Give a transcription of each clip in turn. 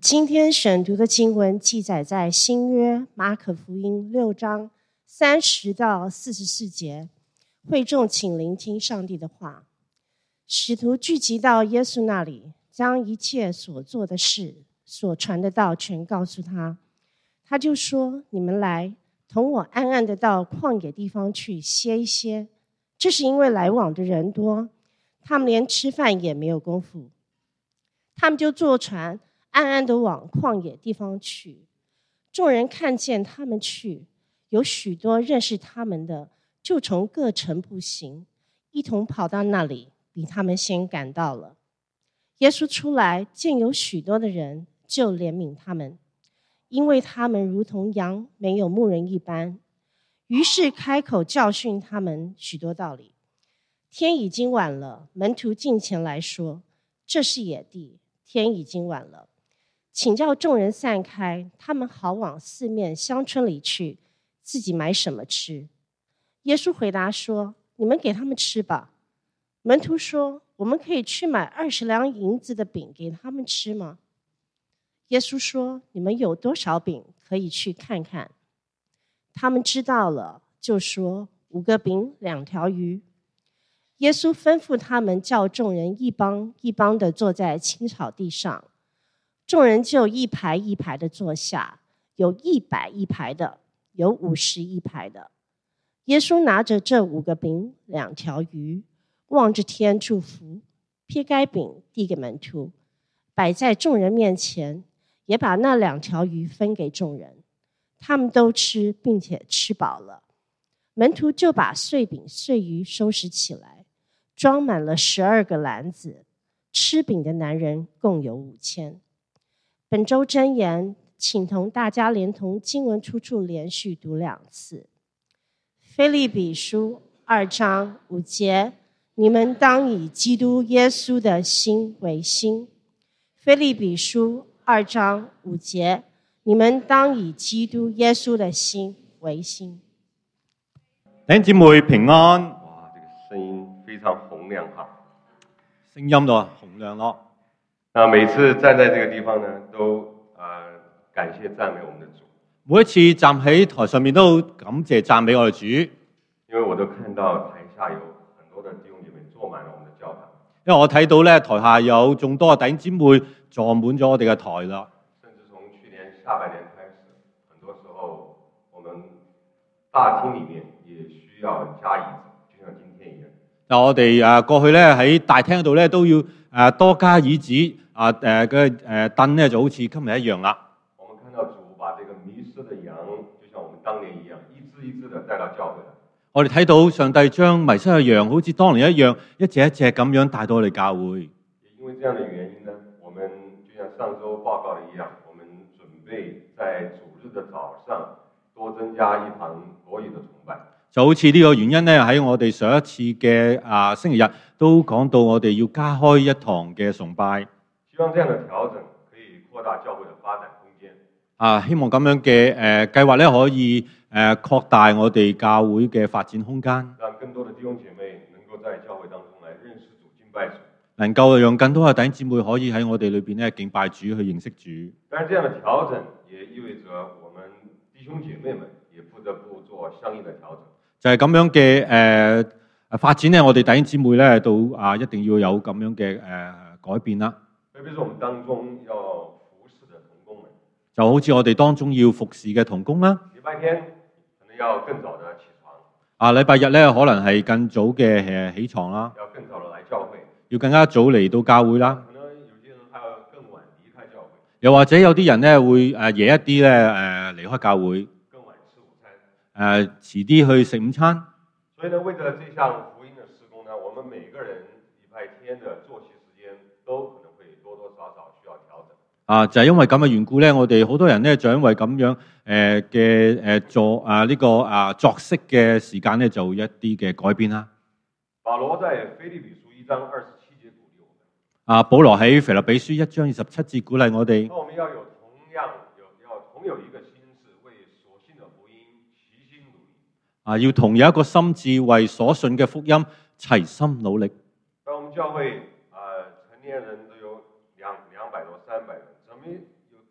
今天选读的经文记载在新约马可福音6章30到44节。会众请聆听上帝的话。使徒聚集到耶稣那里，将一切所做的事、所传的道全告诉他。他就说：你们来，同我暗暗的到旷野地方去歇一歇。这是因为来往的人多，他们连吃饭也没有功夫。他们就坐船暗暗的往旷野地方去。众人看见他们去，有许多认识他们的，就从各城步行，一同跑到那里，比他们先赶到了。耶稣出来，见有许多的人，就怜悯他们，因为他们如同羊没有牧人一般。于是开口教训他们许多道理。天已经晚了，门徒近前来说：这是野地，天已经晚了，请叫众人散开，他们好往四面乡村里去，自己买什么吃。耶稣回答说：你们给他们吃吧。门徒说：我们可以去买20两银子的饼给他们吃吗？耶稣说：你们有多少饼，可以去看看。他们知道了，就说5个饼2条鱼。耶稣吩咐他们叫众人一帮一帮的坐在青草地上，众人就一排一排的坐下，有100一排的，有50一排的。耶稣拿着这5个饼2条鱼，望着天祝福，撇开饼递给门徒，摆在众人面前，也把那2条鱼分给众人。他们都吃，并且吃饱了。门徒就把碎饼碎鱼收拾起来，装满了12个篮子。吃饼的男人共有5000。本周箴言，请同大家连同经文出处连续读2次。腓立比书2章5节，你们当以基督耶稣的心为心。腓立比书2章5节，你们當以基督耶穌的心為心。 弟兄姊妹平安。 哇，這個聲音非常洪亮哈！ 聲音咯，洪亮咯。 那每次站在這個地方呢，都感謝讚美我們的主。 每一次站喺台上面都感謝讚美我哋主， 因為我都看到台下有很多的弟兄姐妹坐滿了我們的教堂。 因為我睇到咧台下有眾多嘅弟兄姊妹坐滿咗我哋嘅台啦。 甚至從去年下半年開始，很多時候我們大廳裡面也需要加椅子，就像今天一樣。 但我哋過去咧喺大廳度咧都要多加椅子嘅凳咧，就好似今日一樣啦。 我們看到主把這個迷失的羊，就像我們當年一樣，一隻一隻的帶到教會。 我哋睇到上帝將迷失嘅羊，好似當年一樣，一隻一隻咁樣帶到我哋教會。 也因為這樣的原因呢，我們就像上周報告的一樣，我們準備在主日的早上多增加一堂國語的崇拜。 就好似呢個原因咧，喺我哋上一次嘅星期日都講到，我哋要加開一堂嘅崇拜。 希望這樣的調整可以擴大教會的發展空間。 希望咁樣嘅計劃咧，可以擴大我哋教會嘅發展空間， 讓更多的弟兄姐妹能夠在教會當中來認識主、敬拜主。 能夠讓更多嘅弟兄姊妹可以喺我哋裏邊咧敬拜主，去認識主。 但是這樣的調整也意味着我們弟兄姐妹們也不得不做相應的調整。 就係咁樣嘅發展咧，我哋弟兄姊妹咧都一定要有咁樣嘅改變啦。 特別是我們當中要服侍的同工們， 就好似我哋當中要服侍嘅同工啦。 禮拜天可能要更早的起床。 禮拜日咧可能係更早嘅起床啦。 要更早的來教會。要更加早嚟到教會啦。 可能有些人還要更晚離開教會。 又或者有啲人咧會夜一啲咧離開教會。 更晚吃午餐。 遲啲去食午餐。 所以呢，為咗這項福音的事工呢，我們每個人禮拜天的作息時間都可能會多多少少需要調整。 就係因為咁嘅緣故咧，我哋好多人咧就因為咁樣嘅作息嘅時間咧，就一啲嘅改變啦。 保羅在腓立比書1章27節鼓勵我們。 保羅喺腓立比書1章27節鼓勵我哋。 我們要同有一個心志，為所信的福音齊心努力。 要同有一個心志，為所信嘅福音齊心努力。 在我們教會成年人都有200多300人，怎麼有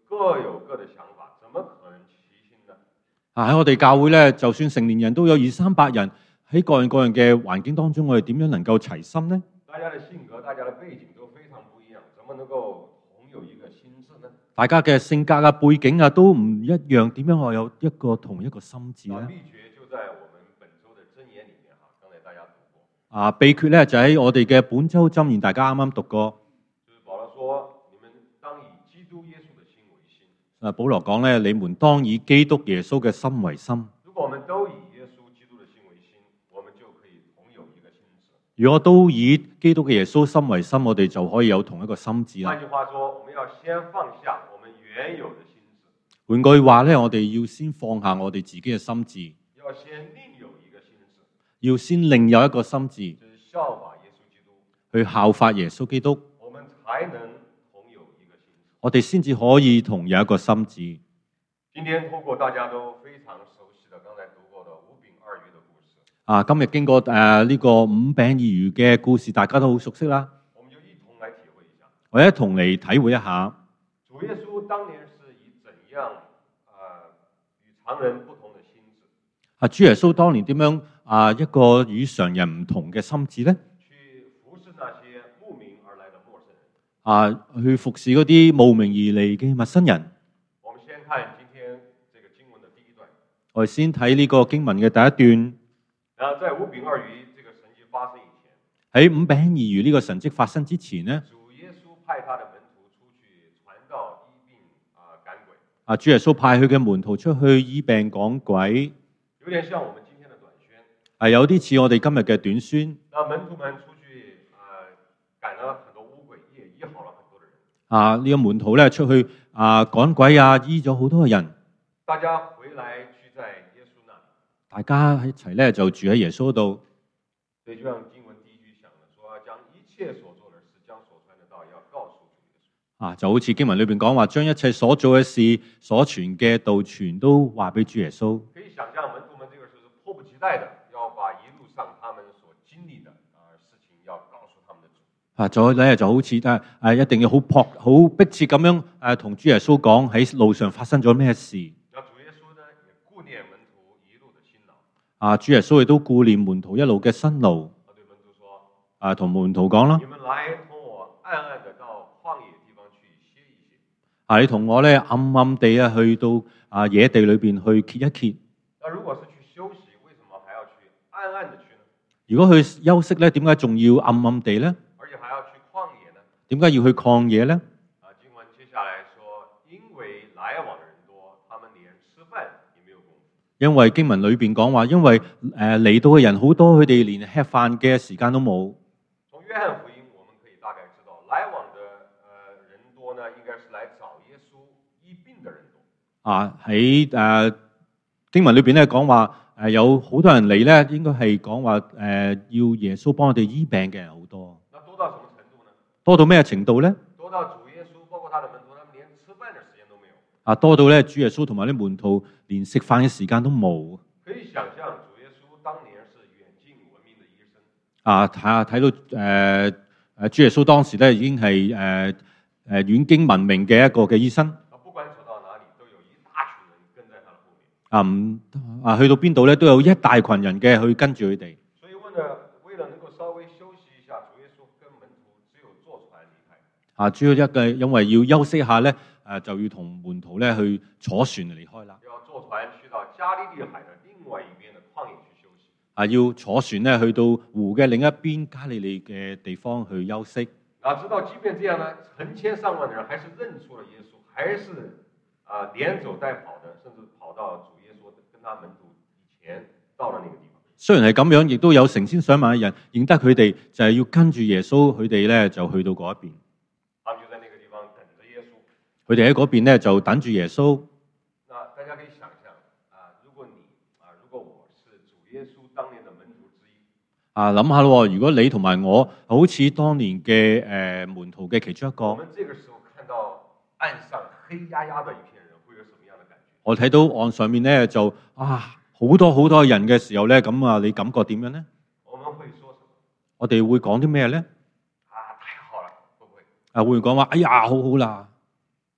各有各的想法，怎麼可能齊心呢？ 喺我哋教會咧，就算成年人都有200-300人，喺各樣各樣嘅環境當中，我哋點樣能夠齊心呢？ 大家的性格、大家的背景都非常不一樣，怎麼能夠同有一個心志呢？ 大家嘅性格啊、背景啊都唔一樣，點樣我有一個同一個心志呢？ 秘訣就在我們本週的箴言裡面哈，剛才大家讀過。 秘訣咧就喺我哋嘅本週箴言，大家啱啱讀過。 就是保羅說：你們當以基督耶穌的心為心。 保羅講咧，你們當以基督耶穌嘅心為心。 如果我們都以耶穌基督的心為心，我們就可以同有一個心志。 如果都以基督嘅耶穌心為心，我哋就可以有同一個心志啦。 換句話說，我們要先放下我們原有的心志。 換句話咧，我哋要先放下我哋自己嘅心志， 要先另有一個心志， 要先另有一個心志， 就是效法耶穌基督， 去效法耶穌基督， 我們才能同有一個心志。 我哋先至可以同有一個心志。 今天透過大家都非常熟悉的剛才讀過的五餅二魚的故事， 今日經過呢個5餅2魚嘅故事，大家都好熟悉啦。 我們就一同來體會一下。 我一同嚟體會一下， 主耶穌當年是以怎樣與常人不同的心志？ 主耶穌當年點樣一個與常人唔同嘅心志呢？ 去服侍那些慕名而來的陌生人。 去服侍嗰啲慕名而嚟嘅陌生人。 我們先看今天這個經文的第一段。 我哋先睇呢個經文嘅第一段。 然後在五餅二魚這個神蹟發生以前， 喺5餅2魚呢個神蹟發生之前呢， 主耶穌派他的門徒出去傳道醫病趕鬼。 主耶穌派佢嘅門徒出去醫病趕鬼， 有點像我們今天的短宣。 有啲似我哋今日嘅短宣。 那門徒們出去趕了很多污鬼，也醫好了很多的人。 呢個門徒咧出去趕鬼醫咗好多嘅人。 大家回來聚在耶穌那裡， 大家一齊咧就住喺耶穌度。 所以就像經文第一句講的，說將一切所做的事，將所傳的道要告訴主耶穌。 就好似經文裏邊講話，將一切所做嘅事、所傳嘅道，全都話俾主耶穌。 可以想象門徒們這個時候是迫不及待的，要把一路上他們所經歷的事情要告訴他們的主。 再咧就好似一定要好迫切咁樣同主耶穌講喺路上發生咗咩事。 那主耶穌呢也顧念門徒一路的辛勞。 主耶穌亦都顧念門徒一路嘅辛勞。 對門徒說： 同門徒講啦， 你們來同我暗暗的到曠野地方去歇一歇。 你同我咧暗暗地去到野地裏邊去歇一歇。 那如果是去休息，為什麼還要去暗暗的去呢？ 如果去休息咧，點解仲要暗暗地咧？ 而且還要去曠野呢？ 點解要去曠野咧？ 經文接下來說，因為來往的人多，他們連吃飯也沒有功夫。 因為經文裏邊講話，因為嚟到嘅人好多，佢哋連吃飯嘅時間都冇。 從約翰福音，我們可以大概知道，來往的人多呢，應該是來找耶穌醫病的人多。 喺經文裏邊咧講話，有好多人嚟咧，應該係講話要耶穌幫我哋醫病嘅人好多。 那多到什麼程度呢？ 多到咩程度咧？ 多到主耶穌包括他的門徒，他們連吃飯的時間都沒有。 多到咧主耶穌同埋啲門徒連食飯嘅時間都冇。 可以想象主耶穌當年是遠近聞名的醫生。 睇到主耶穌當時咧已經係遠經聞名嘅一個嘅醫生。 不管走到哪裡，都有一大群人跟在他的後面。 去到邊度咧都有一大群人嘅去跟住佢哋。 所以為了能夠稍微休息一下，主耶穌跟門徒只有坐船離開。 主要因為要休息一下咧，就要同門徒咧去坐船離開啦。 要坐船去到加利利海的另外一邊的曠野去休息。 要坐船咧去到湖嘅另一邊加利利嘅地方去休息。 知道即便這樣呢，成千上萬的人還是認出了耶穌，還是連走帶跑的，甚至跑到主耶穌跟他門徒以前到了那個地方。 雖然係咁樣，亦都有成千上萬嘅人認得佢哋，就係要跟住耶穌，佢哋咧就去到嗰一邊。 他們就在那個地方等着耶穌。 佢哋喺嗰邊咧就等住耶穌。 大家可以想象如果我是主耶穌當年的門徒之一。 諗下咯，如果你同埋我好似當年嘅門徒嘅其中一個， 我們這個時候看到岸上黑壓壓的一片人，會有什麼樣的感覺？ 我睇到岸上面咧就好多人嘅時候咧，咁你感覺點樣咧？ 我們會說什麼？ 我哋會講啲咩咧？ 太好了，會唔會？ 會講話，哎呀，好好啦。 不知道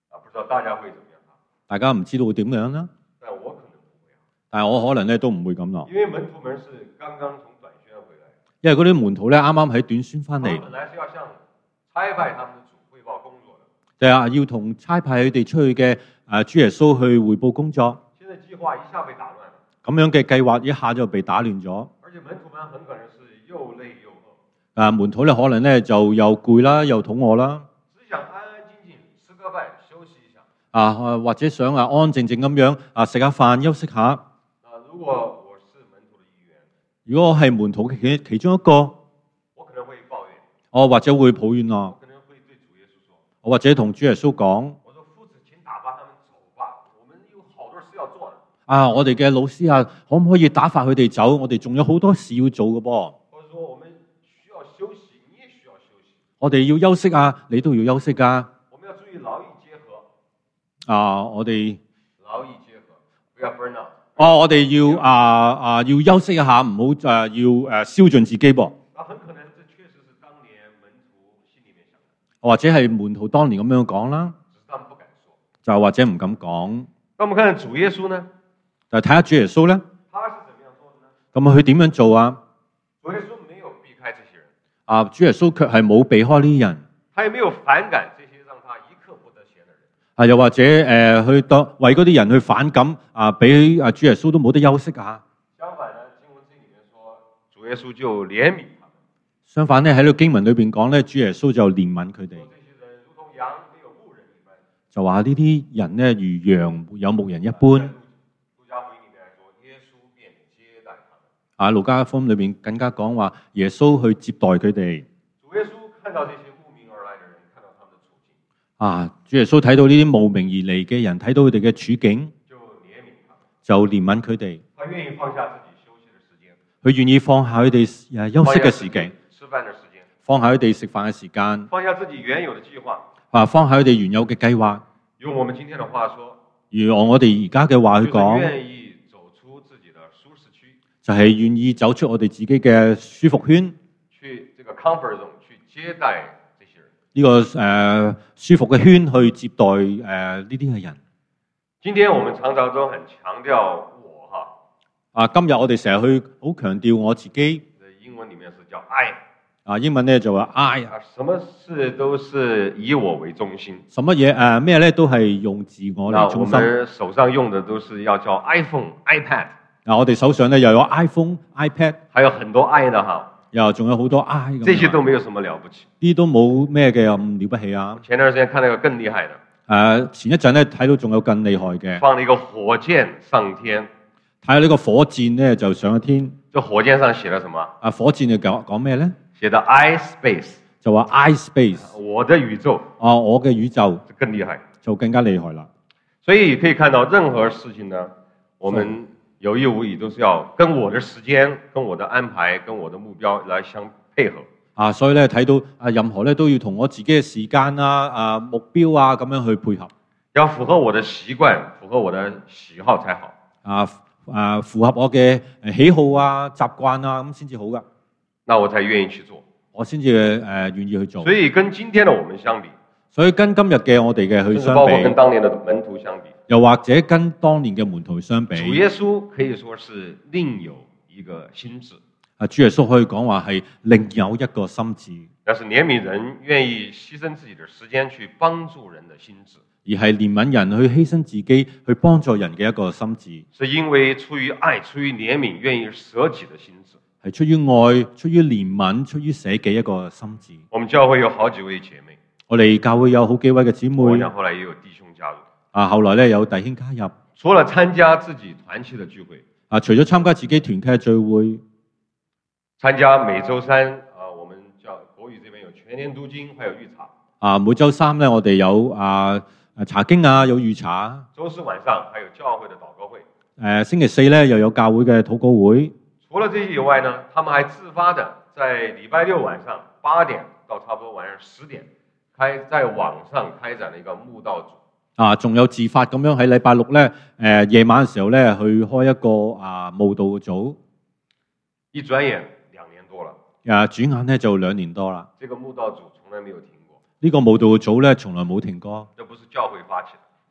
大家會怎麼樣？ 大家唔知道會點樣啦。 但我可能不會啊， 但係我可能咧都唔會咁咯， 因為門徒們是剛剛從短宣回來， 因為嗰啲門徒咧啱啱喺短宣翻他們嚟， 本來是要向差派他們的主匯報工作的， 就係要同差派佢哋出去嘅主耶穌去彙報工作。 現在計劃一下被打亂了， 咁樣嘅計劃一下就被打亂咗。 而且門徒們很可能是又累又餓， 門徒咧可能咧就又攰啦，又肚餓啦， 只想安安靜靜吃個飯休息一下。 或者想安安靜靜咁樣食下飯休息下。 如果我是門徒的一員， 如果我係門徒嘅其中一個， 我可能會抱怨， 我或者會抱怨咯， 我可能會對主耶穌說， 我或者同主耶穌講： 我說夫子，請打發他們走吧，我們有好多事要做的。 我哋嘅老師啊，可唔可以打發佢哋走？我哋仲有好多事要做嘅噃。 或者說我們需要休息，你也需要休息。 我哋要休息啊，你都要休息啊。 我們要注意勞逸結合。 我哋勞逸結合，不要 burn out。 我哋要休息一下，唔好要燒盡自己噃。 很可能這確實是當年門徒心裡面想的， 或者係門徒當年咁樣講啦， 只是他們不敢說。 就或者唔敢講。 那我們看主耶穌呢？ 就睇下主耶穌咧， 他是怎麼樣做的呢？ 咁佢點樣做啊？ 主耶穌沒有避開這些人， 主耶穌卻係冇避開呢啲人， 他也沒有反感這些讓他一刻不得閒的人。 又或者去為嗰啲人去反感俾主耶穌都冇得休息啊。 相反呢，經文這裡面說，主耶穌就憐憫他們。 相反咧，喺呢個經文裏邊講咧，主耶穌就憐憫佢哋， 說這些人如同羊沒有牧人一般， 就話呢啲人咧如羊沒有牧人一般。 路加福音裡面來說，耶穌便接待他們。 路加福音裏邊更加講話，耶穌去接待佢哋。 主耶穌看到這些慕名而來的人，看到他們的處境， 主耶穌睇到呢啲慕名而嚟嘅人，睇到佢哋嘅處境， 就憐憫他們， 就憐憫佢哋。 他願意放下自己休息的時間， 佢願意放下佢哋休息嘅時間， 吃飯的時間， 放下佢哋食飯嘅時間， 放下自己原有的計劃。 放下佢哋原有嘅計劃。 用我們今天的話說， 如我哋而家嘅話去就是講， 願意走出自己的舒適區， 就係願意走出我哋自己嘅舒服圈， 去這個 comfort zone 去接待這些人。 呢個舒服嘅圈去接待呢啲嘅人。 今天我們常常都很強調我今日我哋成日去好強調我自己。 英文裡面是叫 I。 英文咧就話 I。 什麼事都是以我為中心。 什麼嘢咩咧都係用自我嚟中心。 我們手上用的都是要叫 iPhone、iPad。 我哋手上咧又有 iPhone、iPad， 還有很多 I 的又仲有好多 I 咁。 這些都沒有什麼了不起。 呢都冇咩嘅咁了不起啊。 前段時間看到一個更厲害的。 前一陣咧睇到仲有更厲害嘅。 放了一個火箭上天。 睇下呢個火箭咧就上咗天。 這火箭上寫了什麼？ 火箭就講咩咧？ 寫的 iSpace， 就話 iSpace， 我的宇宙。 我嘅宇宙就更厲害， 就更加厲害啦。 所以可以看到，任何事情呢，我們有意無意都是要跟我的時間、跟我的安排、跟我的目標來相配合。 所以咧睇到任何咧都要同我自己嘅時間目標咁樣去配合， 要符合我的習慣，符合我的喜好才好。 符合我嘅喜好習慣咁先至好噶。 那我才願意去做， 我先至願意去做。 所以跟今天的我們相比， 所以跟今日嘅我哋嘅去相比， 包括跟當年的門徒相比， 又或者跟當年嘅門徒相比， 主耶穌可以說是另有一個心志。 主耶穌可以講話係另有一個心志， 那是憐憫人，願意犧牲自己的時間去幫助人的心志， 而係憐憫人去犧牲自己去幫助人嘅一個心志， 是因為出於愛、出於憐憫，願意捨己的心志。 係出於愛、出於憐憫、出於捨己一個心志。 我們教會有好幾位姐妹， 我哋教會有好幾位嘅姊妹， 後來也有弟兄加入。 後來咧有弟兄加入。 除了參加自己團契的聚會， 除咗參加自己團契嘅聚會， 參加每週三我們叫國語這邊有全年讀經，還有預查。 每週三咧我哋有查經有預查。 週四晚上還有教會的禱告會。 星期四咧又有教會嘅禱告會。 除了這些以外呢，他們還自發的在禮拜六晚上8點到差不多晚上10點，在網上開展了一個慕道組。 仲有自發咁樣喺禮拜六咧，夜晚嘅時候咧去開一個慕道組。 一轉眼2年多了。 轉眼咧就2年多啦。 這個慕道組從來沒有停過。 呢個慕道組咧從來冇停過。 這不是教會發起的，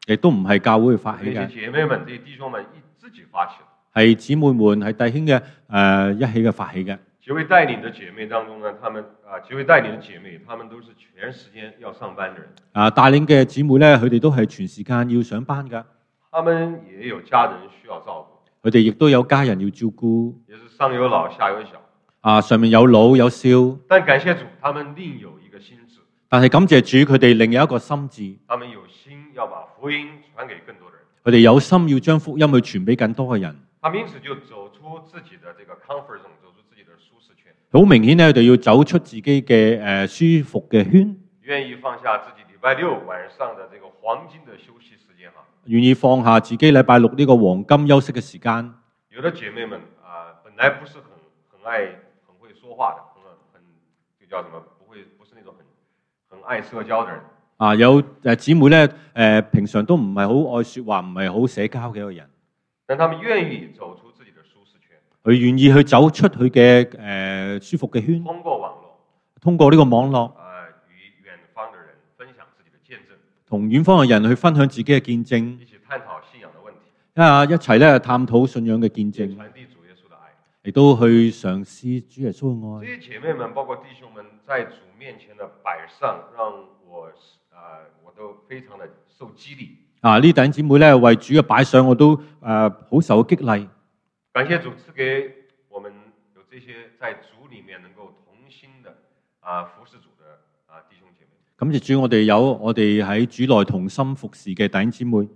亦都唔係教會去發起这些嘅， 姐妹们、这些弟兄们自己发起的。 係姊妹們係弟兄嘅一起嘅發起嘅。 几位带领的姐妹当中呢，几位带领的姐妹，她们都是全时间要上班的人， 帶領嘅姊妹咧，佢哋都係全時間要上班㗎， 她们也有家人需要照顧， 佢哋亦都有家人要照顧。 也是上有老下有小。 上面有老有少， 但感謝主，他們另有一個心志， 但係感謝主，佢哋另有一個心志， 他們有心要把福音傳給更多的人， 佢哋有心要將福音去傳俾更多嘅人。 他們因此就走出自己的這個 comfort zone，走出自己的舒適圈， 好明顯咧，佢哋要走出自己嘅舒服嘅圈， 願意放下自己禮拜六晚上的這個黃金的休息時間哈。 願意放下自己禮拜六呢個黃金休息嘅時間。 有的姐妹們本來不是很會說話的，就叫什麼，不是那種很愛社交的人。 有姊妹咧，平常都唔係好愛說話，唔係好社交嘅一個人， 但他們願意走出自己的舒適圈， 佢願意去走出佢嘅舒服嘅圈， 通過網絡， 通過呢個網絡， 與遠方的人分享自己的見證， 同遠方嘅人去分享自己嘅見證， 一起探討信仰的問題， 一齊咧探討信仰嘅見證， 傳遞主耶穌的愛， 亦都去嘗試主耶穌嘅愛。 這些姐妹們，包括弟兄們，在主面前的擺上，讓我都非常的受激勵。 呢弟兄姊妹咧為主嘅擺上，我都好受激勵。 感謝主賜給我們有這些在主裡面能夠同心的服侍主的弟兄姐妹。 感謝主，我哋喺主內同心服侍嘅弟兄姊妹。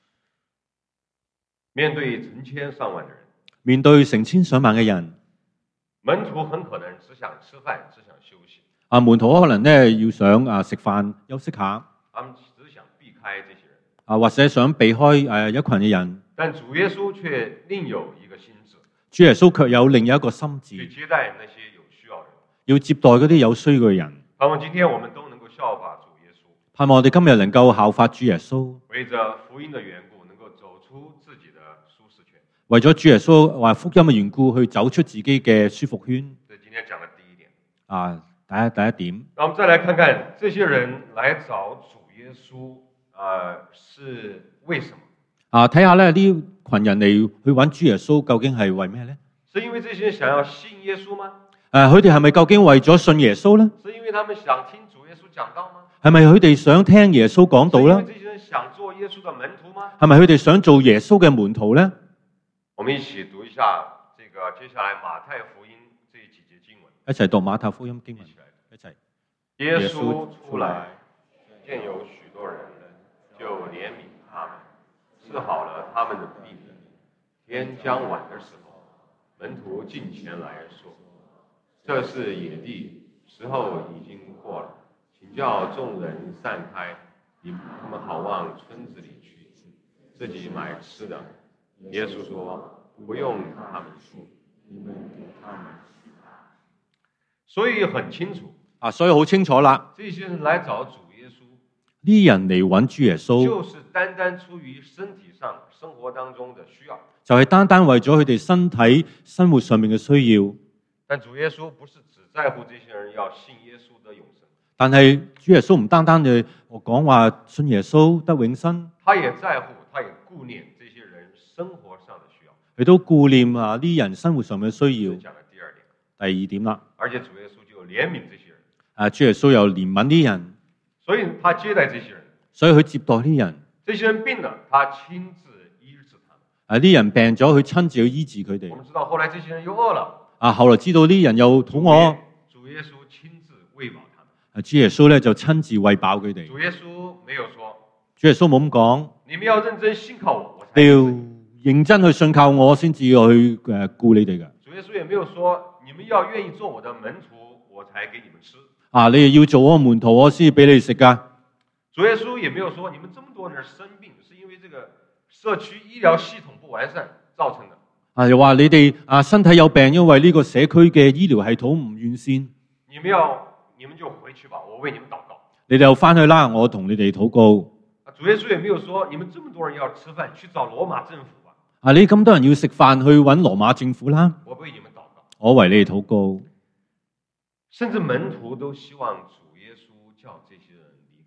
面對成千上萬的人， 面對成千上萬嘅人， 門徒很可能只想吃飯，只想休息。 門徒可能咧要想食飯休息下， 他們只想避開這些人， 或者想避開一群嘅人。 但主耶穌卻另有一個心志， 主耶穌卻有另一個心志， 去接待那些有需要的人， 要接待嗰啲有需要嘅人。 盼望今天我們都能夠效法主耶穌， 盼望我哋今日能夠效法主耶穌， 為着福音的緣故，能夠走出自己的舒適圈。 為咗主耶穌話福音嘅緣故，去走出自己嘅舒服圈。 這是今天講的第一點。 第一點。 那我們再來看看這些人來找主耶穌，是為什麼？ 睇下咧呢群人嚟去揾主耶穌，究竟係為咩呢？ 是因為這些人想要信耶穌嗎？ 佢哋係咪究竟為咗信耶穌呢？ 是因為他們想聽主耶穌講道嗎？ 係咪佢哋想聽耶穌講道呢？ 是因為這些人想做耶穌的門徒嗎？ 係咪佢哋想做耶穌嘅門徒呢？ 我們一起讀一下這個接下來馬太福音這幾節經文。 一齊讀馬太福音經文，一齊。 耶穌出來，見有許多人，就憐憫他們，治好了他們的病人。天將晚的時候，門徒進前來說：這是野地，時候已經過了，請叫眾人散開，他們好往村子裡去，自己買吃的。耶穌說：不用他們去，你們給他們洗吧。所以很清楚， 所以好清楚啦。 這些人來找主耶穌， 呢人嚟揾主耶穌， 就是單單出於身體上生活當中的需要， 就係單單為咗佢哋身體生活上面嘅需要。 但主耶穌不是只在乎這些人要信耶穌得永生， 但係主耶穌唔單單嘅講話信耶穌得永生， 他也在乎，他也顧念這些人生活上的需要。 佢都顧念呢人生活上面嘅需要。 講的第二點， 第二點啦， 而且主耶穌就憐憫這些人， 主耶穌又憐憫啲人， 所以他接待這些人， 所以佢接待啲人。 這些人病了，他親自醫治他們。 啲人病咗，佢親自去醫治佢哋。 我們知道後來這些人又餓了， 後來知道啲人又肚餓， 主耶穌親自餵飽他們。 主耶穌咧就親自餵飽佢哋。 主耶穌沒有說， 主耶穌冇咁講， 你們要認真信靠我，我才你要認真去信靠我先至去顧你哋嘅。 主耶穌也沒有說，你們要願意做我的門徒，我才給你們吃。 你哋要做我門徒，我先俾你哋食噶。 主耶穌也沒有說，你們這麼多人生病，是因為這個社區醫療系統不完善造成的。 又話你哋身體有病，因為呢個社區嘅醫療系統唔完善。 你們就回去吧，我為你們禱告。 你哋又翻去啦，我同你哋禱告。 主耶穌也沒有說，你們這麼多人要吃飯，去找羅馬政府吧。 你咁多人要食飯，去揾羅馬政府啦。 我為你們禱告。 我為你哋禱告。 甚至門徒都希望主耶穌叫這些人離開。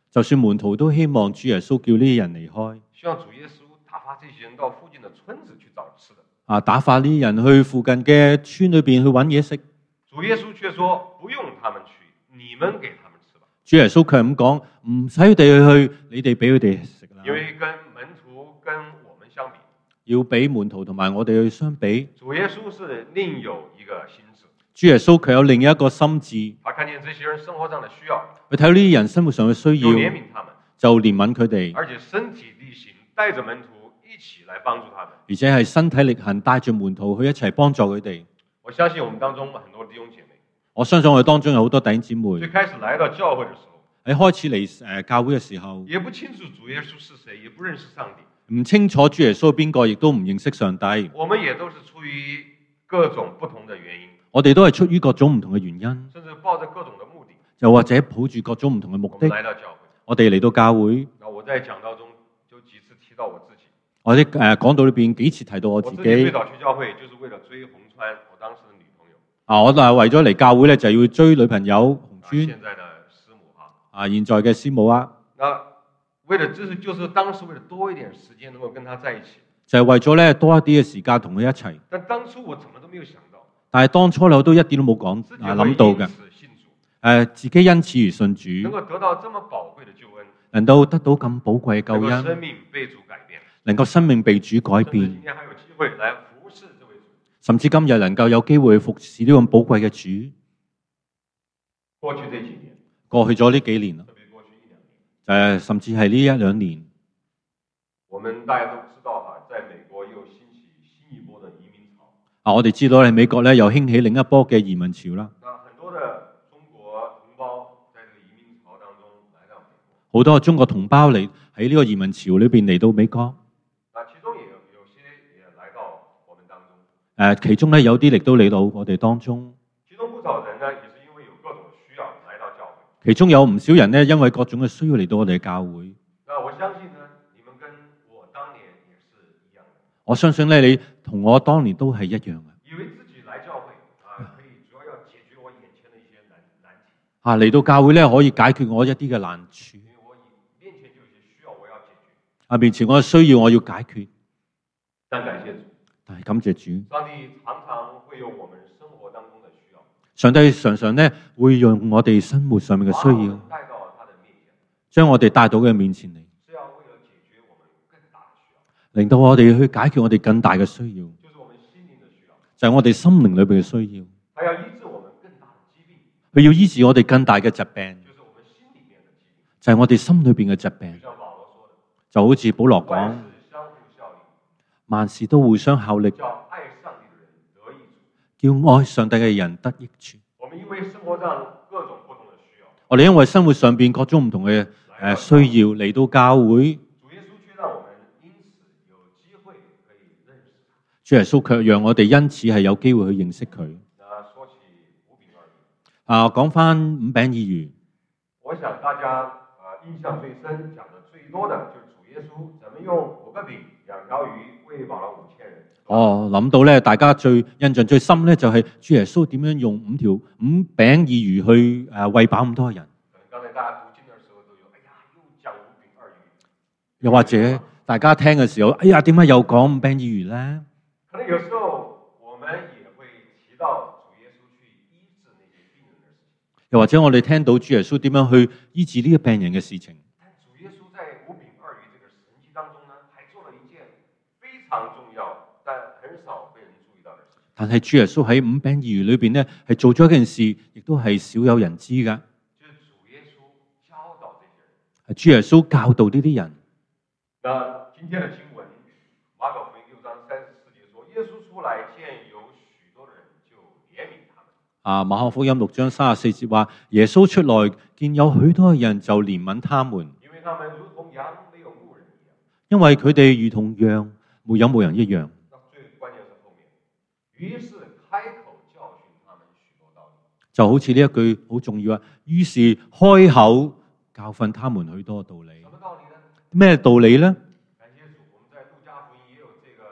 就算門徒都希望主耶穌叫呢啲人離開， 希望主耶穌打發這些人到附近的村子去找吃的。 打發呢啲人去附近嘅村裏邊去揾嘢食。 主耶穌卻說不用他們去，你們給他們吃吧。 主耶穌卻咁講，唔使佢哋去，你哋俾佢哋食啦。 因為跟門徒跟我們相比， 要俾門徒同埋我哋去相比， 主耶穌是另有一個心志。 主耶穌佢有另一個心志， 他看見這些人生活上的需要， 佢睇到呢啲人生活上嘅需就憐要， 憫他們， 就憐憫佢哋， 而且身體力行，帶着門徒一起來幫助他們。 而且係身體力行，帶住門徒去一齊幫助佢哋。 我相信我們當中很多弟兄姐妹， 我相信我哋當中有好多弟兄姊妹最開始來到教會的時候， 喺開始嚟教會嘅時候， 也不清楚主耶穌是誰，也不認識上帝， 唔清楚主耶穌邊個，亦都唔認識上帝。 我們也都是出於各種不同的原因， 我哋都係出於各種唔同嘅原因， 甚至抱着各種的目的， 又或者抱住各種唔同嘅目我們的， 來到教會。 我哋嚟到教會。 那我在講道中就幾次提到我自己， 我喺講道裏邊幾次提到我自己。 最早去教會就是為了追洪川，我當時的女朋友。 我都係為咗嚟教會咧，就要追女朋友洪川。 現在的師母哈。 現在嘅師母啊。 那為了就是當時為了多一點時間能夠跟他在一起， 就係為咗咧多一啲嘅時間同佢一齊。 但當初我怎麼都沒有想到， 但係當初我都一啲都冇講諗到嘅。自己因此而信主， 能夠得到這麼寶貴的救恩， 能夠得到咁寶貴嘅救恩， 生命被主改變， 能夠生命被主改變， 今天還有機會來服侍這位主， 甚至今日能夠有機會服侍呢咁寶貴嘅主。 過去這幾年， 過去咗呢幾年啦， 特別過去一兩年， 甚至係呢一兩年， 我們大家都知道哈，在美國又興起新一波的移民潮。 我哋知道喺美國咧又興起另一波嘅移民潮啦。 很多的中國同胞在這個移民潮當中來到美國， 好多中國同胞嚟喺呢個移民潮裏邊嚟到美國。 其中有些也來到我們當中。 其中咧有啲亦都嚟到我哋當中。 其中不少人呢，也是因為有各種需要來到教會。 其中有唔少人呢，因為各種嘅需要嚟到我哋嘅教會。 那我相信呢，你們跟我當年也是一樣的。 我相信咧，你同我當年都係一樣嘅。 以為自己來教會可以主要解決我眼前的一些難題。 嚟到教會咧可以解決我一啲嘅難處。 因為我面前就有些需要我要解決。 面前我嘅需要我要解決。 但感謝主。 但係感謝主。 上帝常常會有我們生活當中的需要。 上帝常常咧會用我哋生活上面嘅需要， 帶到他的面前， 將我哋帶到佢面前嚟， 是要為了解決我們更大的需要， 令到我哋去解決我哋更大嘅需要， 就是我們心靈的需要， 就係我哋心靈裏邊嘅需要。 他要醫治我們更大的疾病， 佢要醫治我哋更大嘅疾病， 就是我們心裡面的疾病， 就係我哋心裏邊嘅疾病。 就像保羅說的， 就好似保羅講， 萬事相互效力， 萬事都互相效力， 叫愛上帝的人得益處， 叫愛上帝嘅人得益處。 我們因為生活上各種不同的需要， 我哋因為生活上邊各種唔同嘅需要嚟到教會， 主耶穌卻讓我們因此有機會可以認識他。 主耶穌卻讓我哋因此係有機會去認識佢。 說起五餅二魚， 講翻五餅二魚， 我想大家印象最深、講得最多的就是主耶穌怎麼用5個餅、2條魚餵飽了5000人。 諗到咧，大家印象最深咧，就係主耶穌點樣用五餅二魚去餵飽咁多人。 可能剛才大家讀經的時候都有，哎呀，又講5餅2魚。 又或者大家聽嘅時候，哎呀，點解又講五餅二魚咧？ 可能有時候我們也會提到主耶穌去醫治那些病人的事情。 又或者我哋聽到主耶穌點樣去醫治呢個病人嘅事情。 但主耶穌在5餅2魚這個神蹟當中呢，還做了一件非常重要但很少被人注意到的事情。 但係主耶穌喺五餅二魚裏邊呢，係做咗一件事，亦都係少有人知噶。 就是主耶穌教導這些人。 係主耶穌教導呢啲人。 那今天的經文，馬可福音6章34節說，耶穌出來見有許多的人，就憐憫他們。 馬可福音6章34節話，耶穌出來見有許多人，就憐憫他們， 因為他們如同羊沒有牧人一樣。 因為佢哋如同羊沒有牧人一樣。 那最關鍵是後面，於是開口教訓他們許多道理。 就好似呢一句好重要啊！於是開口教訓他們許多道理。 什麼道理呢？ 咩道理呢？ 感謝主，我們在路加福音也有這個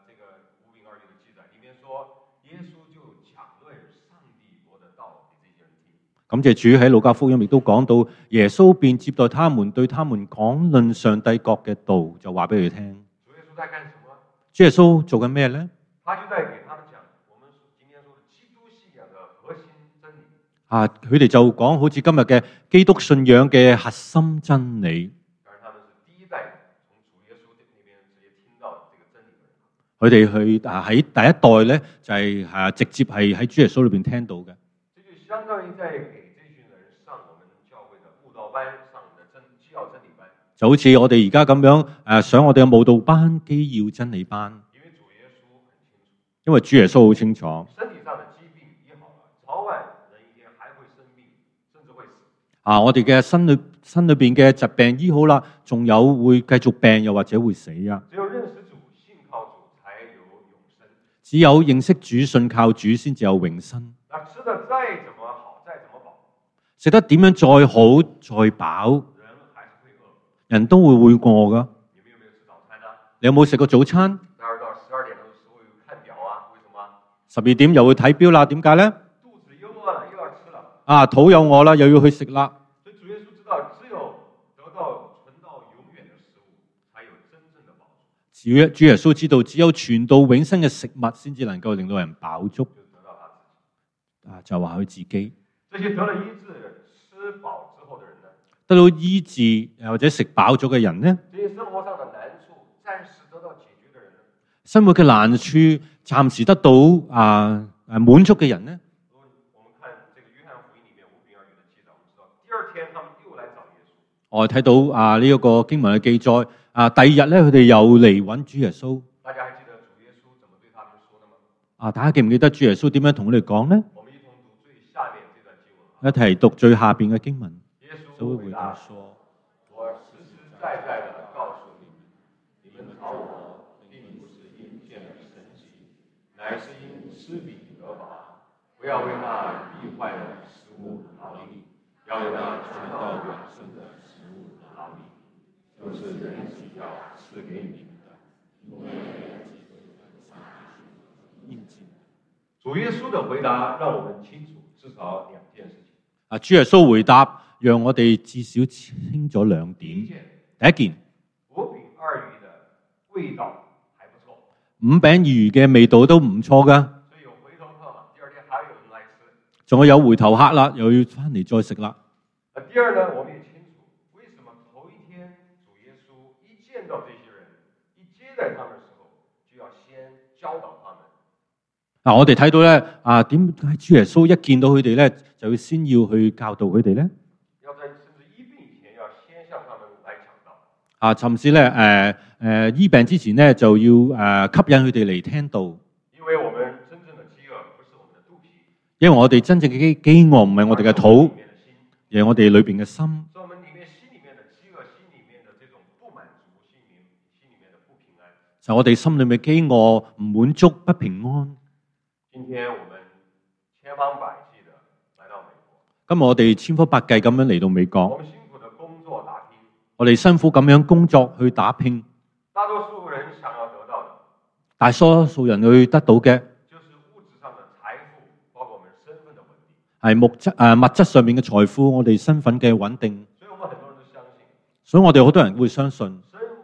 5餅2魚的記載，裡面說耶穌就講論上帝國的道給這些人聽。 感謝主喺路加福音亦都講到，耶穌便接待他們，對他們講論上帝國嘅道，就話俾佢哋聽。 主耶穌在幹什麼？ 主耶穌做緊咩咧？ 他就在給他們講我們今天說的基督信仰的核心真理。 佢哋就講好似今日嘅基督信仰嘅核心真理。 而他們是第一代從主耶穌那邊直接聽到這個真理的人。 佢哋去喺第一代咧，就係直接係喺主耶穌裏邊聽到嘅。 這就相當於在給這群人上我們教會的佈道班，上我們的基要真理班。 就好似我哋而家咁樣上我哋嘅慕道班、基要真理班。 因為主耶穌很清楚， 因為主耶穌好清楚， 身體上的疾病醫好了，早晚人一天還會生病，甚至會死。 我哋嘅身裏邊嘅疾病醫好啦，仲有會繼續病，又或者會死啊！ 只有認識主、信靠主，才有永生。 只有認識主、信靠主，先至有永生。 那吃得再怎麼好，再怎麼飽， 食得點樣再好再飽， 人還是會餓。 人都會餓噶。 你們有沒有吃早餐呢？ 你有冇食過早餐待會到12點的時候又看表啊，為什麼 ？12點又會睇錶啦，點解咧？ 肚子又餓了，又要吃了。 肚有餓啦，又要去食啦。 所以主耶穌知道，只有得到存到永遠的食物，才有真正的飽足。 主耶穌知道，只有存到永生嘅食物，先至能夠令到人飽足。 就得到他自己。 就話佢自己。 這些得了醫治、吃飽之後的人呢？ 得到醫治或者食飽咗嘅人呢？ 這些生活上的難處暫時得到解決的人呢？ 生活嘅難處暫時得到滿足嘅人呢？ 我們看這個約翰福音裡面5餅2魚的記載，我們知道第二天他們又來找耶穌。 我睇到呢一個經文嘅記載，第二日咧佢哋又嚟揾主耶穌。 大家還記得主耶穌怎麼對他們說的嗎？ 大家記唔記得主耶穌點樣同佢哋講呢？ 我們一同讀最下面這段經文。 一齊讀最下邊嘅經文。 耶穌回答說：我實實在在地告訴你們，你們找我，並不是因見了神蹟，乃是因吃餅得飽。不要為那必壞的食物勞力，要為那存到永生的食物勞力，就是人子要賜給你們的。主耶穌的回答讓我們清楚至少2件事情。 主耶穌回答讓我哋至少清咗2點。第一件 5餅2魚的味道還不錯 ，5餅2魚嘅味道都唔錯噶。 所以有回頭客嘛，第二天還有人來吃。 仲有回頭客啦，又要翻嚟再食啦。 第二呢，我們也清楚，為什麼頭一天主耶穌一見到這些人，一接待他們的時候，就要先教導他們。 我哋睇到咧，點解主耶穌一見到佢哋咧，就要先要去教導佢哋咧？ 要在甚至醫病以前，要先向他們來講道。 甚至咧，醫病之前咧，就要吸引佢哋嚟聽道。 因為我們真正的飢餓不是我們的肚皮， 因為我哋真正嘅飢餓唔係我哋嘅肚，而係我哋裏邊嘅心。 所以我們裏面心裏面的飢餓，心裏面的這種不滿足，心裏面的不平安。 就我哋心裏面飢餓、唔滿足、不平安。 今天我們千方百計的來到美國。 今日我哋千方百計咁樣嚟到美國。 我們辛苦的工作打拼。 我哋辛苦咁樣工作去打拼。 大多數人想要得到的， 大多數人去得到嘅， 就是物質上的財富，包括我們身份的穩定。 係物質上面嘅財富，我哋身份嘅穩定。 所以我們很多人都相信。 所以我哋好多人會相信。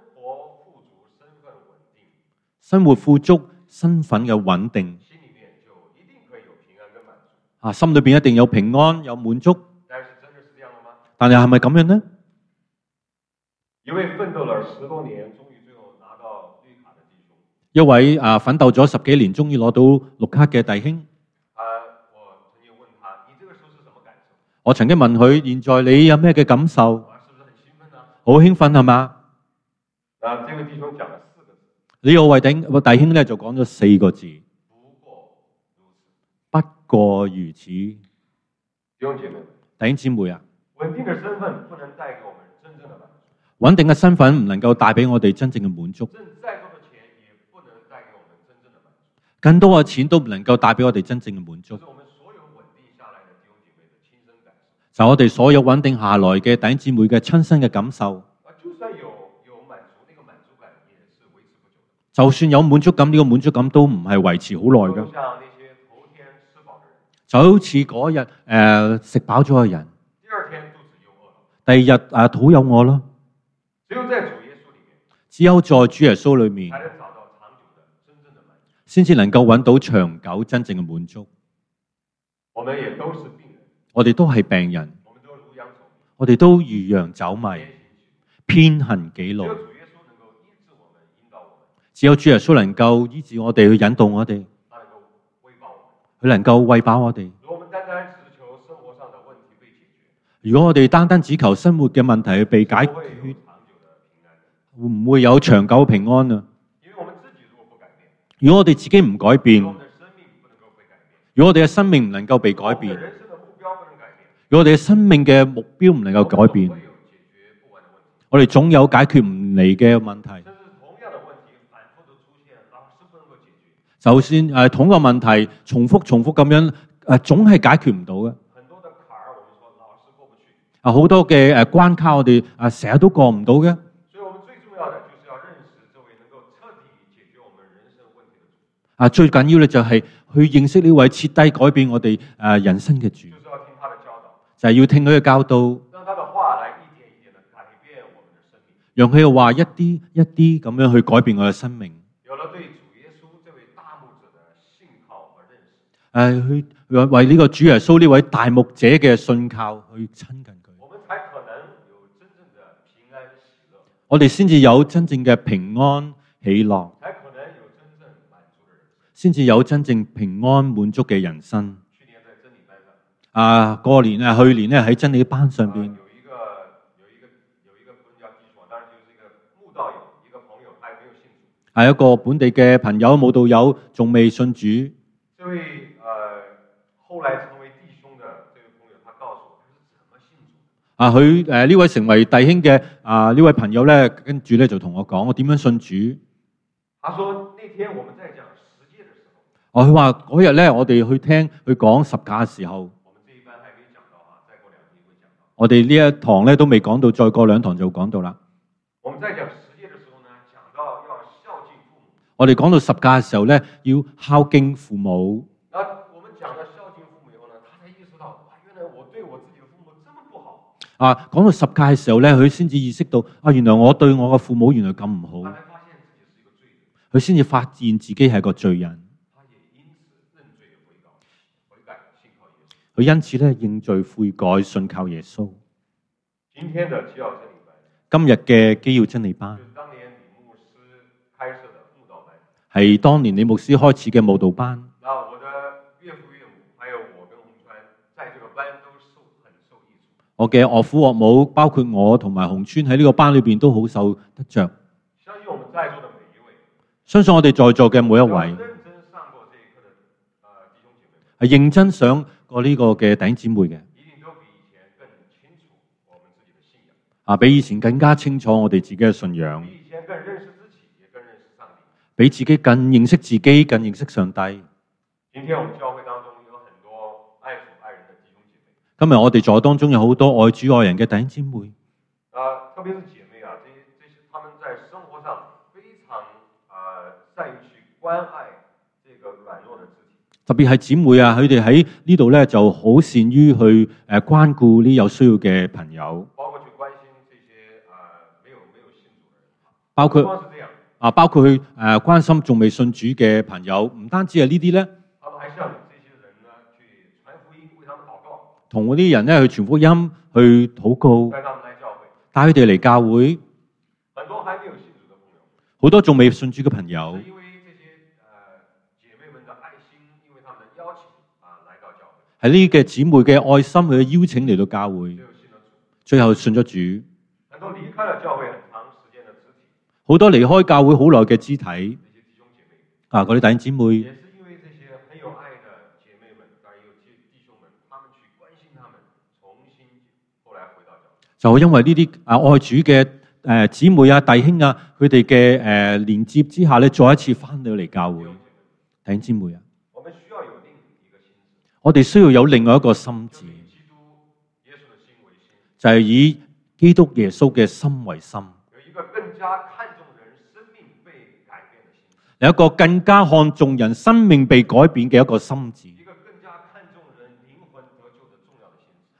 生活富足，身份嘅穩定。 心裏面就一定可以有平安跟滿足。 心裏邊一定有平安有滿足。 但是真的是這樣的嗎？ 但係係咪咁樣呢？ 一位奮鬥了10多年，終於最後拿到綠卡的弟兄。 一位奮鬥咗10幾年，終於攞到綠卡嘅弟兄。 我曾經問他：你這個時候是什麼感受？ 我曾經問佢：現在你有咩嘅感受？ 是不是很興奮啊？ 好興奮係嘛？ 這個弟兄講了4個字。 呢個位弟兄咧就講咗4個字。不過如此。弟兄姊妹啊， 穩定的身份不能帶給我們真正的滿足。 穩定嘅身份唔能夠帶俾我哋真正嘅滿足。 掙再多的錢也不能帶給我們真正的滿足。 更多嘅錢都唔能夠帶俾我哋真正嘅滿足。 就是我們所有穩定下來的弟兄姐妹的親身感受。 就我哋所有穩定下來嘅弟兄姊妹嘅親身嘅感受。 就算有滿足，那個滿足感也是維持不久的。 就算有滿足感，呢個滿足感都唔係維持好耐嘅。 就好似嗰日食飽咗嘅人， 第二天肚子又餓了。 第二日肚有餓咯。 只有在主耶穌裡面， 只有在主耶穌裏面， 才能找到長久的真正的滿足。 先至能夠揾到長久真正嘅滿足。 我們也都是病人， 我哋都係病人， 我們都如羊走迷， 我哋都如羊走迷，偏行己路。 只有主耶穌能夠醫治我們， 只有主耶穌能夠醫治我哋，去引導我哋， 他能夠餵飽我們。 佢能夠餵飽我哋。 如果我們單單只求生活上的問題被解決， 如果我哋單單只求生活嘅問題被解決，會唔會有長久平安啊？ 因為我們自己如果不改變， 如果我哋自己唔改變， 我們的生命不能夠被改變， 如果我哋嘅生命唔能夠被改我們變， 的人生的目標不能改變， 如果我哋嘅生命嘅目標唔能夠改變， 會有解決不完的問題， 我哋總有解決唔嚟嘅問題。 甚至同樣的問題反覆的出現，老是不能夠解決。 就算同一個問題重複咁樣總係解決唔到嘅。 很多的坎兒，我們說老是過不去。 好多嘅關卡，我哋成日都過唔到嘅。 所以我們最重要的就是要認識這位能夠徹底解決我們人生問題的主。 最緊要咧就係去認識呢位徹底改變我哋人生嘅主， 就是要聽他的教導， 就係要聽佢嘅教導， 讓他的話來一點一點的改變我們的生命。 讓佢嘅話一啲一啲咁樣去改變我嘅生命。 有了對主耶穌這位大牧者的信靠和認識， 去為呢個主耶穌呢位大牧者嘅信靠去親近佢， 我們才可能有真正的平安喜樂， 我哋先至有真正嘅平安喜樂， 才可能有真正滿足的人生。 先至有真正平安滿足嘅人生。 去年在真理班上， 去年咧喺真理班上邊， 有一個不能叫弟兄，當然就是一個慕道友，一個朋友，還沒有信主。 係一個本地嘅朋友，慕道友仲未信主。 這位後來成為弟兄的這位朋友，他告訴我他是怎麼信主。 佢呢位成為弟兄嘅呢位朋友咧，跟住咧就同我講，我點樣信主？ 他說那天我們在講十誡的時候， 佢話嗰日咧，我哋去聽佢講十架嘅時候， 我們這一班還沒講到啊，再過2天會講到。 我哋呢一堂咧都未講到，再過2堂就講到啦。 我們在講十誡的時候呢，講到要孝敬父母。 我哋講到十架嘅時候咧，要孝敬父母。 那我們講到孝敬父母以後呢，他才意識到，哇，原來我對我自己的父母這麼不好。 講到十架嘅時候咧，佢先至意識到，原來我對我嘅父母原來咁唔好。 他才發現自己是一個罪人。 佢先至發現自己係個罪人。 他也因此認罪悔改，信靠耶穌。 佢因此咧認罪悔改，信靠耶穌。 今天的基要真理班， 今日嘅基要真理班， 就是當年李牧師開設的慕道班， 係當年李牧師開始嘅慕道班。 那我的岳父岳母，還有我跟洪川，在這個班都很受益處。 我嘅岳父岳母，包括我同埋洪川喺呢個班裏邊都好受得着。 相信我們在座的每一位， 相信我哋在座嘅每一位， 認真上過這一課的弟兄姐妹， 係認真上過呢個嘅弟兄姊妹嘅， 一定都比以前更清楚我們自己的信仰， 比以前更加清楚我哋自己嘅信仰， 比以前更認識自己，也更認識上帝， 比自己更認識自己，更認識上帝。 今天我們教會當中有很多愛主愛人的弟兄姐妹， 今日我哋座當中有好多愛主愛人嘅弟兄姊妹， 特別是姐妹啊，這些他們在生活上非常善於去關愛這個軟弱的肢體。 特別係姊妹啊，佢哋喺呢度咧就好善於去關顧呢有需要嘅朋友， 包括去關心這些沒有信主的人， 包括不光是這樣， 包括去關心仲未信主嘅朋友，唔單止係呢啲咧， 他們還向這些人呢去傳福音，為他們禱告， 同嗰啲人咧去傳福音、去禱告， 帶他們來教會， 帶佢哋嚟教會。 很多還沒有信主的朋友， 好多仲未信主嘅朋友， 是因為這些姐妹們的愛心，因為他們的邀請來到教會， 係呢嘅姊妹嘅愛心，佢嘅邀請嚟到教會，最後信咗主。 很多離開了教會很長時間的肢體， 好多離開教會好耐嘅肢體， 這些弟兄姐妹， 嗰啲弟兄姊妹， 也是因為這些很有愛的姐妹們，還有弟兄們，他們去關心他們，重新後來回到教會， 就因為呢啲愛主嘅姊妹啊、弟兄啊，佢哋嘅連接之下咧，再一次翻到嚟教會。弟兄姊妹啊， 我們需要有另一個心志， 我哋需要有另外一個心志，就係以基督耶穌嘅心為心， 有一個更加看重人生命被改變的心志， 有一個更加看重人生命被改變嘅一個心志， 一個更加看重人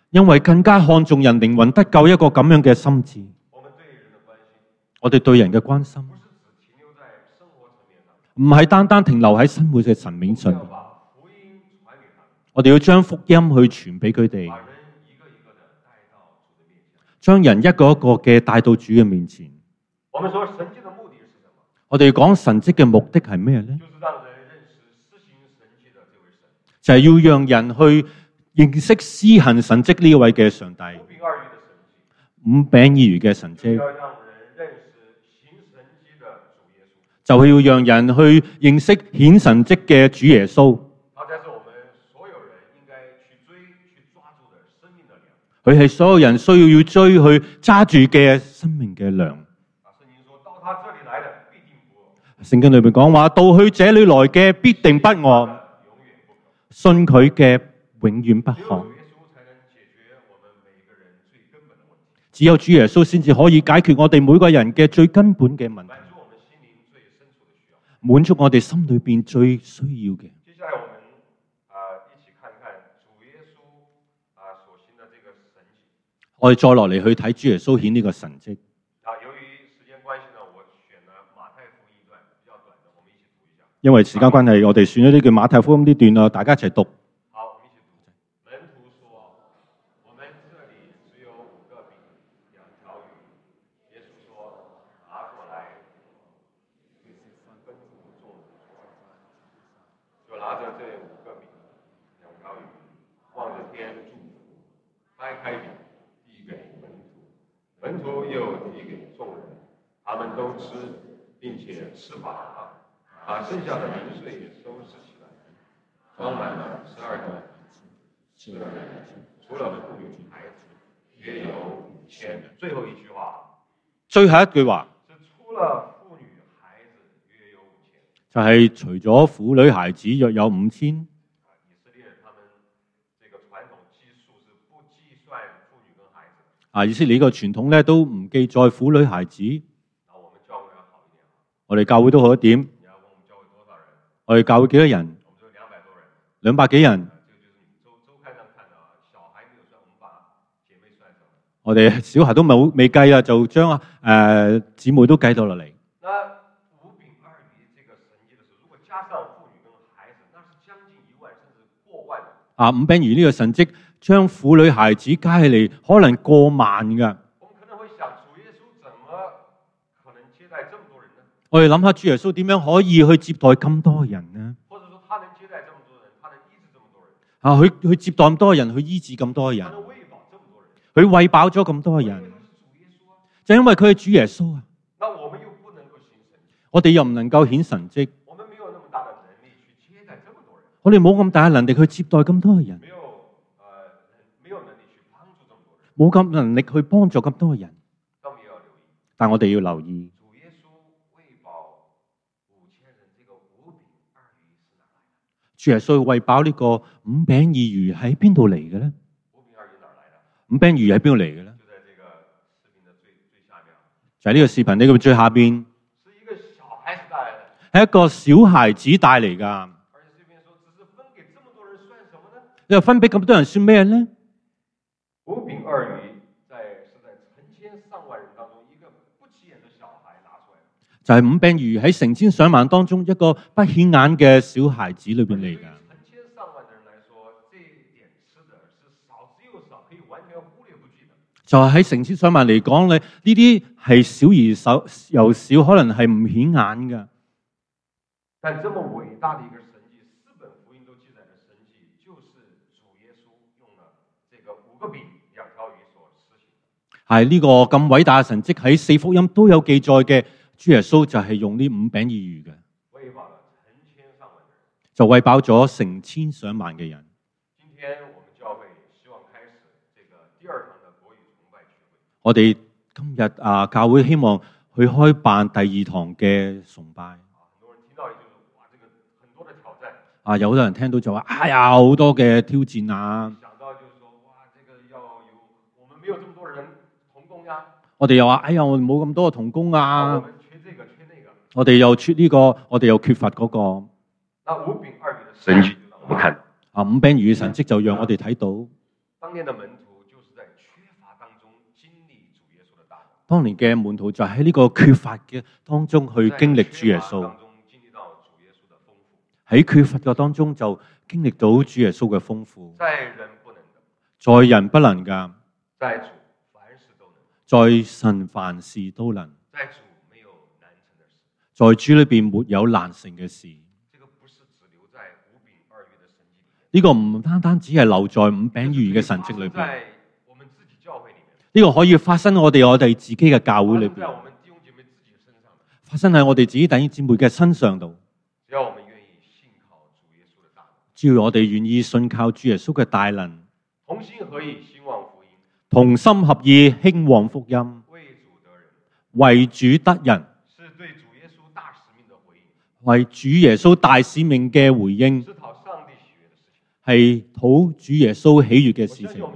因為更加看重人靈魂得救一個咁樣嘅心志。 我們對人的關心我哋對人嘅關心不是只停留在生活層面上， 唔係單單停留喺生活嘅層面上要，把福音傳給他們， 我哋要將福音去傳俾佢哋， 把人一個一個的帶到主的面前。 將人一個一個嘅帶到主嘅面前。 我們說神蹟的目的是什麼？ 我哋講神蹟嘅目的係咩呢？ 就是讓人認識施行神蹟的這位神， 就係要讓人去認識施行神蹟呢位嘅上帝， 五餅二魚的神蹟， 五餅二魚嘅神蹟， 要讓人認識行神蹟的主耶穌， 就係要讓人去認識顯神蹟嘅主耶穌。 他才是我們所有人應該去追、去抓住的生命的糧。 佢係所有人需要追去揸住嘅生命嘅糧。 聖經說到他這裡來的必定不餓， 聖經裏面講話，到去這裏來嘅必定不餓， 永遠不渴。 信佢嘅永遠不渴。 只有主耶穌才能解決我們每一個人最根本的問題， 只有主耶穌先至可以解決我哋每個人嘅最根本嘅問題， 滿足我們心靈最深處的需要。 滿足我哋心裏邊最需要嘅。 接下來我們一起看看主耶穌所行的這個神蹟。 我哋再落嚟去睇主耶穌顯呢個神蹟。 由於時間關係呢，我選了馬太福音一段比較短的，我們一起讀一下。 因為時間關係，我哋選咗呢句馬太福音呢段啊，大家一齊讀。 好，我們一起讀。門徒說：“我們這裡只有5個餅，2條魚。”耶穌說：“拿過來。”分組眾人就拿着這5個餅，2條魚，望着天祝福，掰開餅，遞給門徒，門徒又遞給眾人，他們都吃，並且吃飽了，把剩下的零碎也收拾起來，裝滿了12個吃了人，除了婦女孩子，約有5000人。最後一句話， 最後一句話是除了婦女孩子，約有5000。 就係除咗婦女孩子約有5000。 以色列他們這個傳統計數是不計算婦女跟孩子。 以色列呢個傳統咧都唔記載婦女孩子。 我們教會要好一點。 我哋教會都好一點。 你要問我們教會多少人？ 我哋教會幾多人？ 我們就200多人。 200幾人。 這個就是你周刊上看到小孩沒有算，我們把姐妹算上。 我哋小孩都未計啊，就將姊妹都計到落嚟。 那5餅2魚這個神蹟的時候，如果加上婦女跟孩子，那是將近1萬，甚至過萬。 5餅魚呢個神蹟，將婦女孩子加起嚟，可能過萬噶。 我們可能會想，主耶穌怎麼可能接待這麼多人呢？ 我哋諗下主耶穌點樣可以去接待咁多人呢？ 或者說他能接待這麼多人，他能醫治這麼多人， 佢接待咁多人，去醫治咁多人他，能餵飽這麼多人， 佢餵飽咗咁多人， 因為他是主耶穌啊。 就因為佢係主耶穌啊！ 那我們又不能夠行神蹟， 我哋又唔能夠顯神蹟， 我們沒有那麼大的能力去接待這麼多人， 我哋冇咁大嘅能力去接待咁多人， 沒有能力去幫助這麼多人。 冇咁能力去幫助咁多人。 但我們也要留意， 但我哋要留意， 主耶穌餵飽5000人，這個5餅2魚是哪來的？ 主耶穌餵飽呢個5餅2魚喺邊度嚟嘅咧？ 5餅2魚哪來的？ 5餅2魚喺邊度嚟嘅咧？ 就在這個視頻的最下面， 就係呢個視頻呢個最下邊， 是一個小孩子帶來的。 係一個小孩子帶嚟噶。 而且這邊說，只是分給這麼多人算什麼呢？ 你話分俾咁多人算咩咧？ 5餅2魚是在成千上萬人當中，一個不起眼的小孩拿出來的。 就係5餅2魚喺成千上萬當中一個不顯眼嘅小孩子裏邊嚟噶。 成千上萬的人來說，這一點吃的是少之又少，可以完全忽略不計的。 就係喺成千上萬嚟講咧，呢啲係少而又少，可能係唔顯眼噶。 但這麼偉大的一個神蹟，4本福音都記載的神蹟，就是主耶穌用了這個5個餅2條魚所施行的。 係呢個咁偉大嘅神蹟喺4福音都有記載嘅，主耶穌就係用呢5餅2魚嘅， 餵飽了成千上萬的人。 就餵飽咗成千上萬嘅人。 今天我們教會希望開始這個第2堂的國語崇拜聚會。 我哋今日教會希望去開辦第2堂嘅崇拜。 很多人聽到也就是哇，這個很多的挑戰。 有好多人聽到就話，哎呀，好多嘅挑戰啊！ 想到就是說，哇，這個要有，我們沒有這麼多人同工呀。 我哋又話，哎呀，我哋冇咁多嘅同工啊！ 我們缺這個缺那個。 我哋又缺呢個，我哋又缺乏嗰個。 那5餅2魚的神蹟就讓我們看到。 5餅2魚嘅神蹟就讓我哋睇到。 當年的門徒當年嘅門徒就喺呢個缺乏嘅當中去經歷主耶穌，喺缺乏嘅當中就經歷到主耶穌嘅豐富。在人不能㗎，在神凡事都能。在主裏邊沒有難成嘅事。呢個唔單單只係留在五餅二魚嘅神蹟裏邊，呢個可以發生喺我哋自己嘅教會裏邊，發生喺我哋自己弟兄姊妹嘅身上度。只要我哋願意信靠主耶穌嘅大能， 同心合意興旺福音， 同心合意興旺福音，為主得人， 是對主耶穌大使命的回應， 為主耶穌大使命嘅回應， 是討上帝喜悅的事情， 係討主耶穌喜悅嘅事情。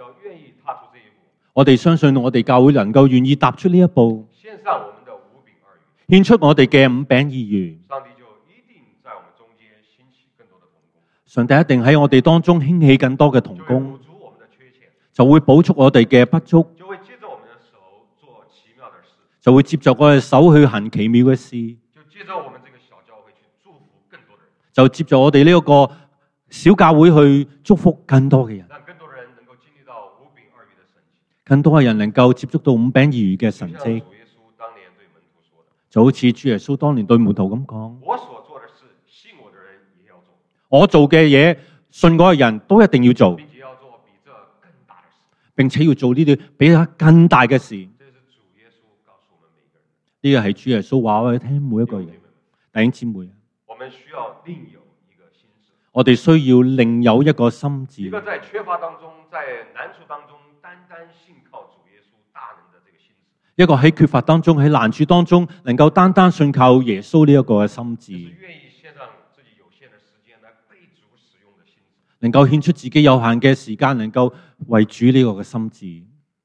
我哋相信我哋教會能夠願意踏出呢一步， 獻上我們的五餅二魚， 獻出我哋嘅五餅二魚， 上帝就一定在我們中間興起更多的同工， 上帝一定喺我哋當中興起更多嘅同工， 就會補足我們的缺欠， 就會補足我哋嘅不足， 就會接着我們的手做奇妙的事， 就會接着我哋手去行奇妙嘅事， 就接着我們這個小教會去祝福更多的人， 就接着我哋呢一個小教會去祝福更多嘅人， 讓更多人能夠經歷到五餅二魚的神蹟， 更多嘅人能夠接觸到五餅二魚嘅神蹟。就好似主耶穌當年對門徒咁講： 我所做的事，信我的人也要做。 我做嘅嘢，信嗰個人都一定要做， 並且要做比這更大的事， 並且要做呢啲比佢更大嘅事。 這是主耶穌告訴我們每個人。 呢個係主耶穌話我哋聽每一個人。弟兄姊妹， 我們需要另有一個心志。 我哋需要另有一個心志。 一個在缺乏當中，在難處當中，單單信靠主耶穌大能的這個心志。 一個喺缺乏當中、喺難處當中，能夠單單信靠耶穌呢一個嘅心志， 願意獻上自己有限的時間來被主使用的心志， 能夠獻出自己有限嘅時間，能夠為主呢個嘅心志。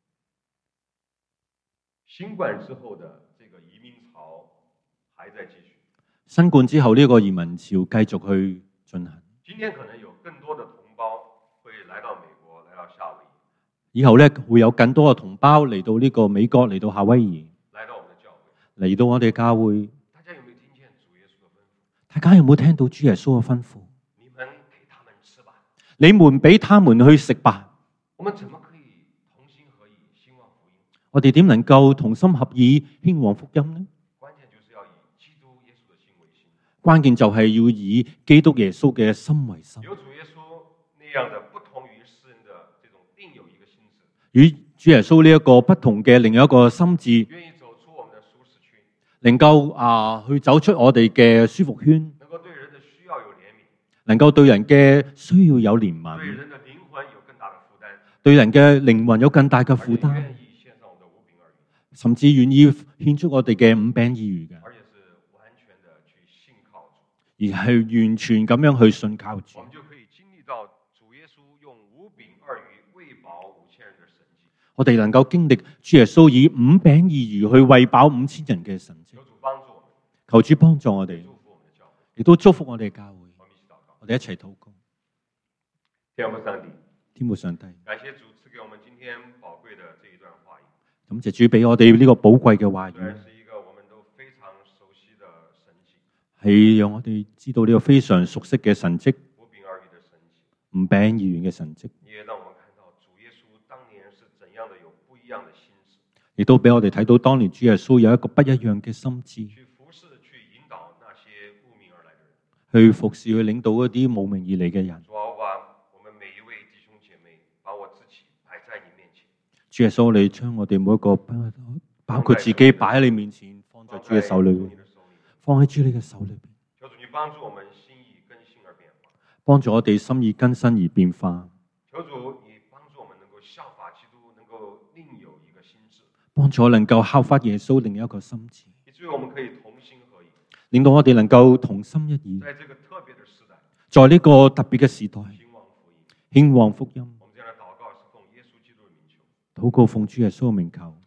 新冠之後的這個移民潮還在繼續。 新冠之後呢個移民潮繼續去進行。 今天可能有更多的同胞會來到美國，來到夏威夷。 以後咧會有更多嘅同胞嚟到呢個美國，嚟到夏威夷， 來到我們的教會， 嚟到我哋教會。 大家有沒有聽見主耶穌的吩咐？ 大家有冇聽到主耶穌嘅吩咐？ 你們給他們吃吧。 你們俾他們去食吧。 我們怎麼可以同心合意興旺福音？ 我哋點能夠同心合意興旺福音呢？ 關鍵就是要以基督耶穌的心為心。 關鍵就係要以基督耶穌嘅心為心。 有主耶穌那樣的不同於世人的這種另有一個心志。 與主耶穌呢一個不同嘅另一個心志， 願意走出我們的舒適圈， 能夠去走出我哋嘅舒服圈， 能夠對人的需要有憐憫， 能夠對人嘅需要有憐憫， 對人的靈魂有更大的負擔， 對人嘅靈魂有更大嘅負擔， 願意獻上我們的五餅二魚， 甚至願意獻出我哋嘅五餅二魚嘅， 而且是完全的去信靠主， 而係完全咁樣去信靠主。 我們就可以經歷到主耶穌用五餅二魚餵飽5000人的神蹟。 我哋能夠經歷主耶穌以五餅二魚去餵飽5000人嘅神蹟。 求主幫助我們， 求主幫助我哋， 祝福我們的教會， 亦都祝福我哋嘅教會。 我們一起禱告。 我哋一齊禱告。 天父上帝， 天父上帝， 感謝主賜給我們今天寶貴的這一段話語。 感謝主俾我哋呢個寶貴嘅話語， 雖然是一個我們都非常熟悉的神蹟， 係讓我哋知道呢個非常熟悉嘅神蹟， 五餅二魚的神蹟。 五餅二魚嘅神蹟， 也讓我們看到主耶穌當年是怎樣的有不一樣的心志， 亦都俾我哋睇到當年主耶穌有一個不一樣嘅心志， 去服侍、去引導那些慕名而來的人。 去服侍、去領導一啲慕名而嚟嘅人。 主啊，我把我們每一位弟兄姐妹，把我自己擺在你面前。 主耶穌，你將我哋每一個包括自己擺喺你面前，放在主嘅手裏邊，放喺主你嘅手裏邊。 求主你幫助我們心意更新而變化， 幫助我哋心意更新而變化。 求主你幫助我們能夠效法基督，能夠另有一個心志， 幫助我能夠效法耶穌另一個心志， 以至於我們可以同心合意， 令到我哋能夠同心一意， 在這個特別的時代， 在呢個特別嘅時代， 興旺福音。 興旺福音。 我們這樣的禱告是奉耶穌基督的名求。 禱告奉主耶穌嘅名求。